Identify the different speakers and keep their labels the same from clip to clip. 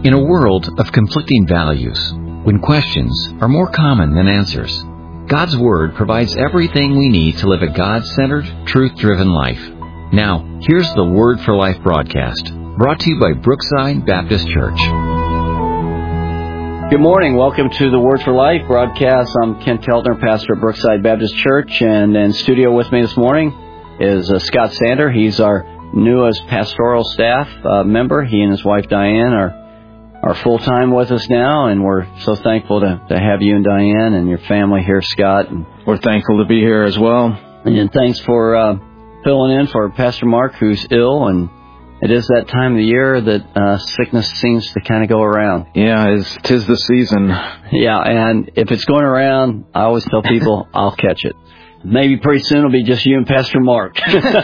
Speaker 1: In a world of conflicting values, when questions are more common than answers, God's Word provides everything we need to live a God-centered, truth-driven life. Now, here's the Word for Life broadcast, brought to you by Brookside Baptist Church.
Speaker 2: Good morning. Welcome to the Word for Life broadcast. I'm Ken Keltner, pastor at Brookside Baptist Church, and in studio with me this morning is Scott Sander. He's our newest pastoral staff member. He and his wife Diane are full-time with us now, and we're so thankful to have you and Diane and your family here, Scott. And
Speaker 3: we're thankful to be here as well.
Speaker 2: And thanks for filling in for Pastor Mark, who's ill, and it is that time of the year that sickness seems to kind of go around.
Speaker 3: Yeah, tis the season.
Speaker 2: Yeah, and if it's going around, I always tell people I'll catch it. Maybe pretty soon it'll be just you and Pastor Mark.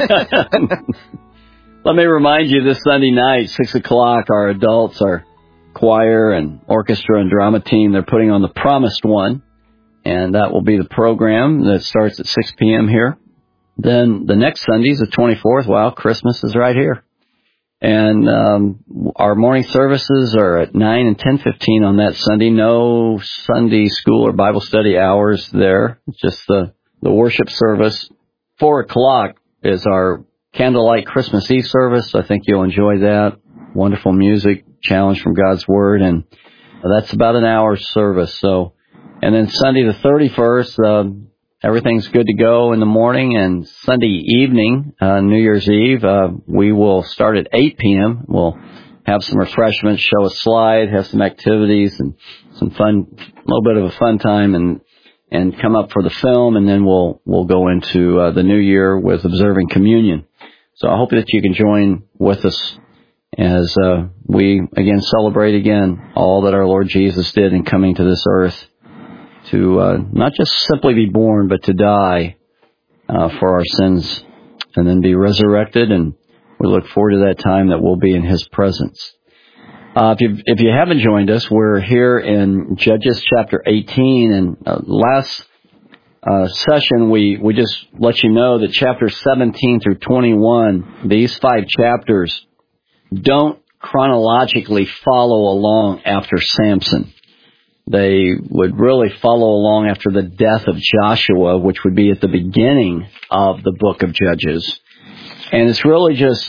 Speaker 2: Let me remind you, this Sunday night, 6 o'clock, our adults, our choir and orchestra and drama team, they're putting on The Promised One, and that will be the program that starts at 6 p.m. here. Then the next Sunday is the 24th. Wow, Christmas is right here. And our morning services are at 9 and 10:15 on that Sunday. No Sunday school or Bible study hours there. It's just the worship service. 4 o'clock is our candlelight Christmas Eve service. I think you'll enjoy that. Wonderful music, challenge from God's Word, and that's about an hour's service. So, and then Sunday the 31st, everything's good to go in the morning, and Sunday evening, New Year's Eve, we will start at 8 p.m. We'll have some refreshments, show a slide, have some activities, and some fun, a little bit of a fun time, and come up for the film, and then we'll go into the new year with observing communion. So I hope that you can join with us as we, again, celebrate again all that our Lord Jesus did in coming to this earth to not just simply be born, but to die for our sins and then be resurrected. And we look forward to that time that we'll be in His presence. If you haven't joined us, we're here in Judges chapter 18. And last session, we just let you know that chapters 17 through 21, these 5 chapters, don't chronologically follow along after Samson. They would really follow along after the death of Joshua, which would be at the beginning of the book of Judges. And it's really just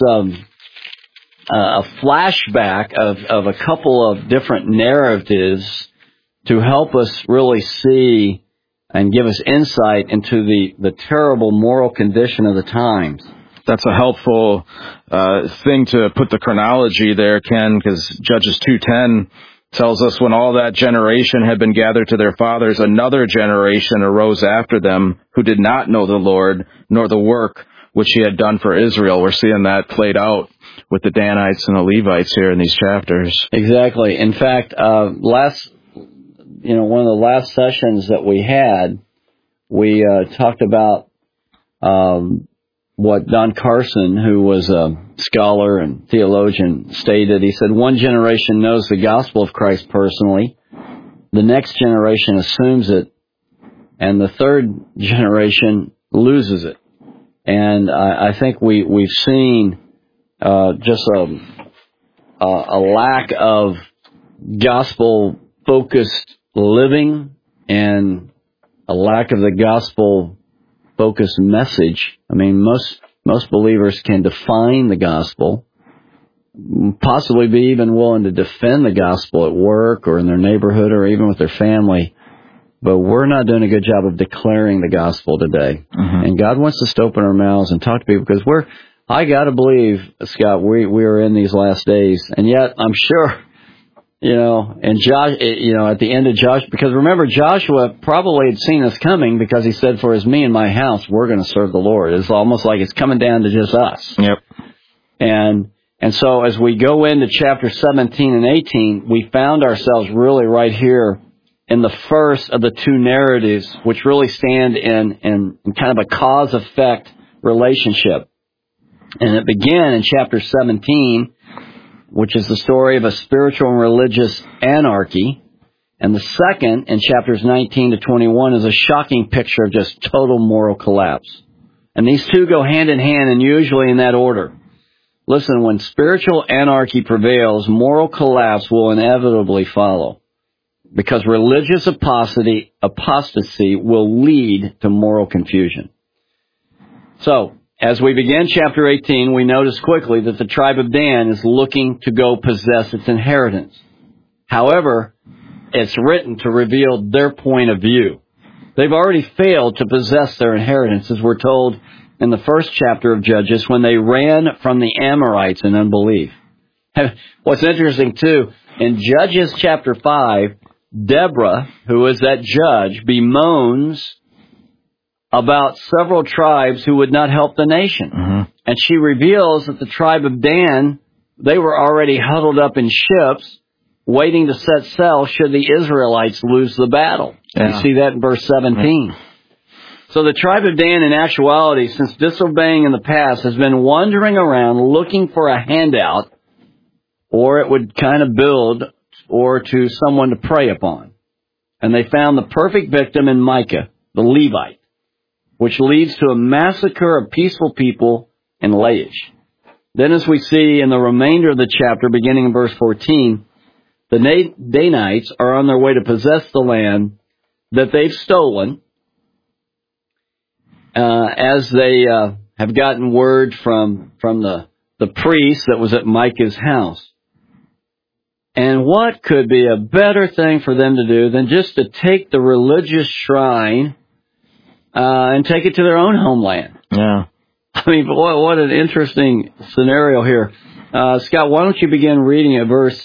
Speaker 2: a flashback of a couple of different narratives to help us really see and give us insight into the terrible moral condition of the times.
Speaker 3: That's a helpful thing to put the chronology there, Ken, because Judges 2:10 tells us when all that generation had been gathered to their fathers, another generation arose after them who did not know the Lord, nor the work which He had done for Israel. We're seeing that played out with the Danites and the Levites here in these chapters.
Speaker 2: Exactly. In fact, one of the last sessions that we had, we talked about what Don Carson, who was a scholar and theologian, stated. He said, one generation knows the gospel of Christ personally, the next generation assumes it, and the third generation loses it. And I think we've seen just a lack of gospel-focused living and a lack of the gospel-focused message. I mean, most believers can define the gospel, possibly be even willing to defend the gospel at work or in their neighborhood or even with their family, but we're not doing a good job of declaring the gospel today. Mm-hmm. And God wants us to open our mouths and talk to people, because I got to believe, Scott, we are in these last days, and yet I'm sure, and at the end of Joshua, because remember, Joshua probably had seen us coming, because he said, for as me and my house, we're going to serve the Lord. It's almost like it's coming down to just us.
Speaker 3: Yep.
Speaker 2: And so as we go into chapter 17 and 18, we found ourselves really right here in the first of the two narratives, which really stand in kind of a cause-effect relationship. And it began in chapter 17, which is the story of a spiritual and religious anarchy. And the second, in chapters 19 to 21, is a shocking picture of just total moral collapse. And these two go hand in hand, and usually in that order. Listen, when spiritual anarchy prevails, moral collapse will inevitably follow, because religious apostasy will lead to moral confusion. So, as we begin chapter 18, we notice quickly that the tribe of Dan is looking to go possess its inheritance. However, it's written to reveal their point of view. They've already failed to possess their inheritance, as we're told in the first chapter of Judges, when they ran from the Amorites in unbelief. What's interesting, too, in Judges chapter 5, Deborah, who is that judge, bemoans about several tribes who would not help the nation. Mm-hmm. And she reveals that the tribe of Dan, they were already huddled up in ships, waiting to set sail should the Israelites lose the battle. Yeah. You see that in verse 17. Right. So the tribe of Dan, in actuality, since disobeying in the past, has been wandering around looking for a handout, or it would kind of build, or to someone to prey upon. And they found the perfect victim in Micah, the Levite, which leads to a massacre of peaceful people in Laish. Then, as we see in the remainder of the chapter, beginning in verse 14, the Danites are on their way to possess the land that they've stolen, as they have gotten word from the priest that was at Micah's house. And what could be a better thing for them to do than just to take the religious shrine and take it to their own homeland?
Speaker 3: Yeah.
Speaker 2: I mean, what an interesting scenario here. Scott, why don't you begin reading at verse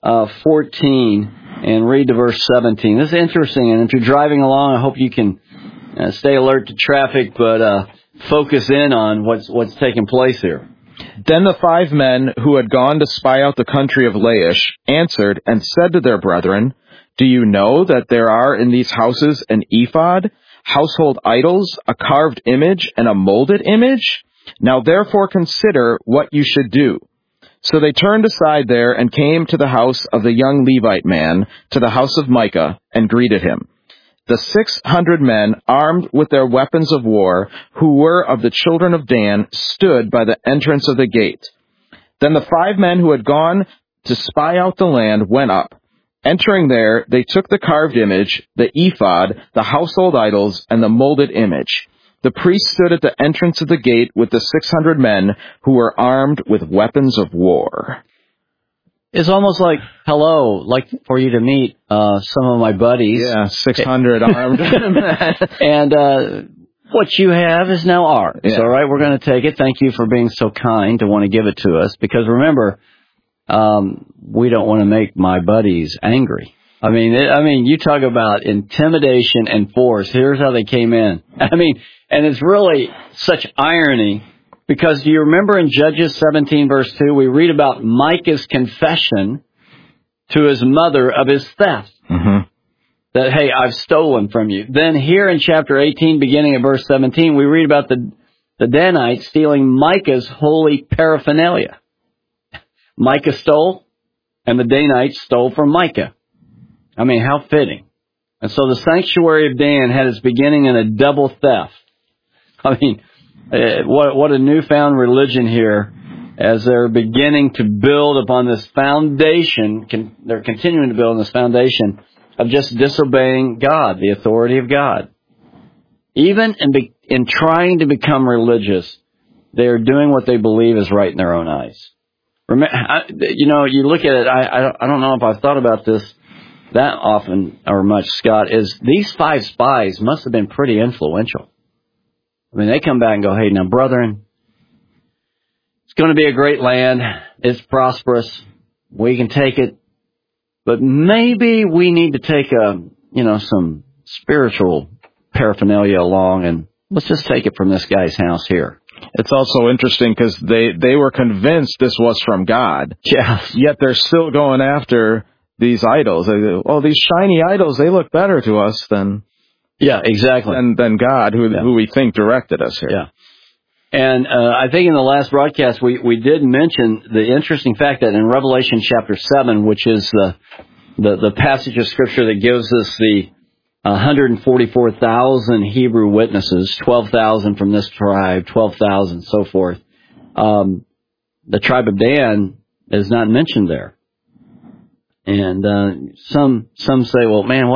Speaker 2: 14 and read to verse 17. This is interesting, and if you're driving along, I hope you can stay alert to traffic, but focus in on what's taking place here.
Speaker 3: Then the 5 men who had gone to spy out the country of Laish answered and said to their brethren, "Do you know that there are in these houses an ephod, household idols, a carved image, and a molded image? Now therefore consider what you should do." So they turned aside there and came to the house of the young Levite man, to the house of Micah, and greeted him. The 600 men, armed with their weapons of war, who were of the children of Dan, stood by the entrance of the gate. Then the 5 men who had gone to spy out the land went up. Entering there, they took the carved image, the ephod, the household idols, and the molded image. The priest stood at the entrance of the gate with the 600 men who were armed with weapons of war.
Speaker 2: It's almost like, hello, like for you to meet some of my buddies.
Speaker 3: Yeah, 600 armed men.
Speaker 2: And what you have is now ours.
Speaker 3: Yeah.
Speaker 2: All right, we're going to take it. Thank you for being so kind to want to give it to us. Because remember, we don't want to make my buddies angry. I mean, you talk about intimidation and force. Here's how they came in. And it's really such irony, because do you remember in Judges 17 verse 2, we read about Micah's confession to his mother of his theft. Mm-hmm. That, hey, I've stolen from you. Then here in chapter 18, beginning at verse 17, we read about the Danites stealing Micah's holy paraphernalia. Micah stole, and the Danites stole from Micah. I mean, how fitting. And so the sanctuary of Dan had its beginning in a double theft. I mean, what a newfound religion here, as they're beginning to build upon this foundation. They're continuing to build on this foundation of just disobeying God, the authority of God. Even in trying to become religious, they are doing what they believe is right in their own eyes. You look at it, I don't know if I've thought about this that often or much, Scott, is these 5 spies must have been pretty influential. I mean, they come back and go, hey, now, brethren, it's going to be a great land. It's prosperous. We can take it. But maybe we need to take some spiritual paraphernalia along, and let's just take it from this guy's house here.
Speaker 3: It's also interesting because they were convinced this was from God.
Speaker 2: Yes.
Speaker 3: Yet they're still going after these idols. These shiny idols, they look better to us than...
Speaker 2: Yeah, exactly.
Speaker 3: Than God, who we think directed us here.
Speaker 2: Yeah. And I think in the last broadcast we did mention the interesting fact that in Revelation chapter 7, which is the passage of Scripture that gives us the 144,000 Hebrew witnesses, 12,000 from this tribe, 12,000, so forth. the tribe of Dan is not mentioned there. And some say, well, man,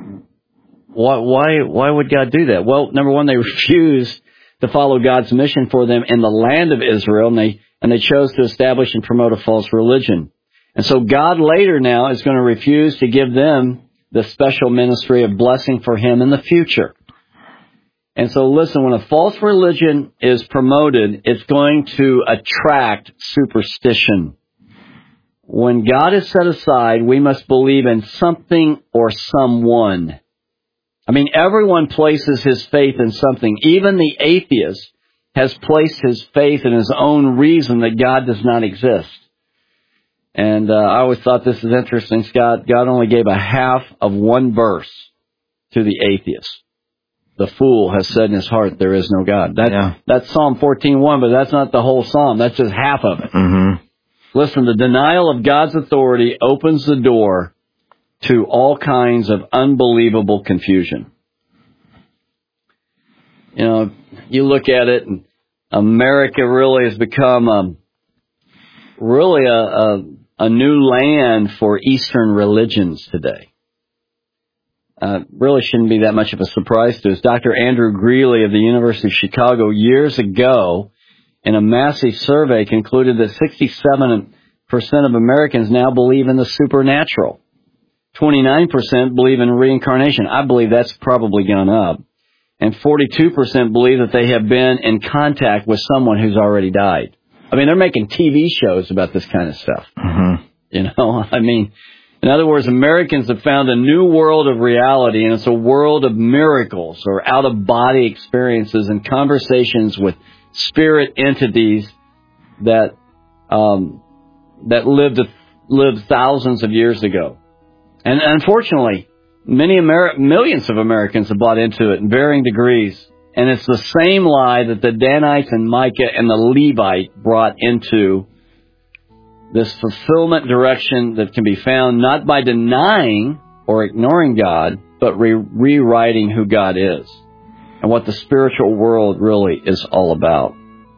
Speaker 2: why would God do that? Well, number one, they refused to follow God's mission for them in the land of Israel, and they chose to establish and promote a false religion. And so God later now is going to refuse to give them the special ministry of blessing for Him in the future. And so listen, when a false religion is promoted, it's going to attract superstition. When God is set aside, we must believe in something or someone. I mean, everyone places his faith in something. Even the atheist has placed his faith in his own reason that God does not exist. And I always thought this is interesting, Scott. God only gave a half of one verse to the atheist. The fool has said in his heart, there is no God. That's Psalm 14:1, but that's not the whole psalm. That's just half of it.
Speaker 3: Mm-hmm.
Speaker 2: Listen, the denial of God's authority opens the door to all kinds of unbelievable confusion. You know, you look at it, and America really has become a new land for Eastern religions today. Really shouldn't be that much of a surprise to us. Dr. Andrew Greeley of the University of Chicago years ago, in a massive survey, concluded that 67% of Americans now believe in the supernatural. 29% believe in reincarnation. I believe that's probably gone up. And 42% believe that they have been in contact with someone who's already died. I mean, they're making TV shows about this kind of stuff.
Speaker 3: Mm-hmm.
Speaker 2: You know, I mean, in other words, Americans have found a new world of reality, and it's a world of miracles or out-of-body experiences and conversations with spirit entities that lived thousands of years ago. And unfortunately, millions of Americans have bought into it in varying degrees. And it's the same lie that the Danites and Micah and the Levite brought into this fulfillment direction that can be found not by denying or ignoring God, but rewriting who God is and what the spiritual world really is all about.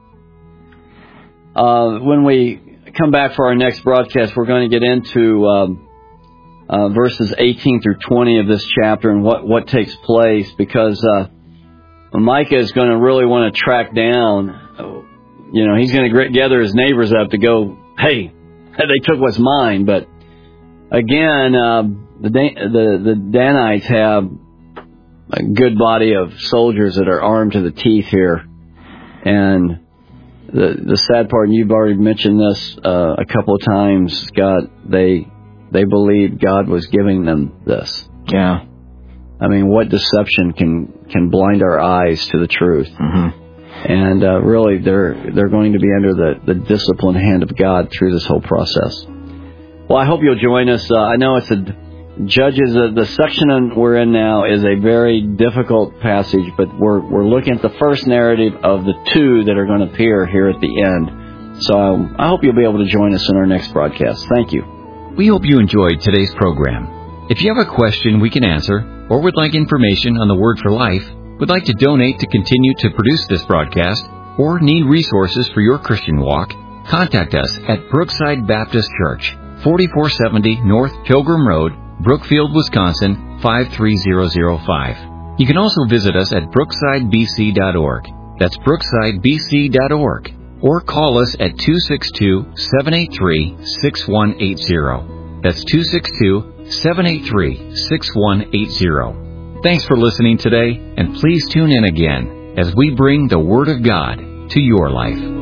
Speaker 2: When we come back for our next broadcast, we're going to get into verses 18 through 20 of this chapter and what takes place, because Micah is going to really want to track down, you know, he's going to gather his neighbors up to go, hey, they took what's mine. But again, the Danites have a good body of soldiers that are armed to the teeth here. And the sad part, and you've already mentioned this a couple of times, Scott, they believed God was giving them this.
Speaker 3: Yeah.
Speaker 2: I mean, what deception can blind our eyes to the truth?
Speaker 3: Mm-hmm. And
Speaker 2: really, they're going to be under the disciplined hand of God through this whole process. Well, I hope you'll join us. I know it's Judges. The section we're in now is a very difficult passage, but we're looking at the first narrative of the two that are going to appear here at the end. So I hope you'll be able to join us in our next broadcast. Thank you.
Speaker 1: We hope you enjoyed today's program. If you have a question we can answer, or would like information on the Word for Life, would like to donate to continue to produce this broadcast, or need resources for your Christian walk, contact us at Brookside Baptist Church, 4470 North Pilgrim Road, Brookfield, Wisconsin, 53005. You can also visit us at brooksidebc.org. That's brooksidebc.org. Or call us at 262-783-6180. That's 262-783-6180. Thanks for listening today, and please tune in again as we bring the Word of God to your life.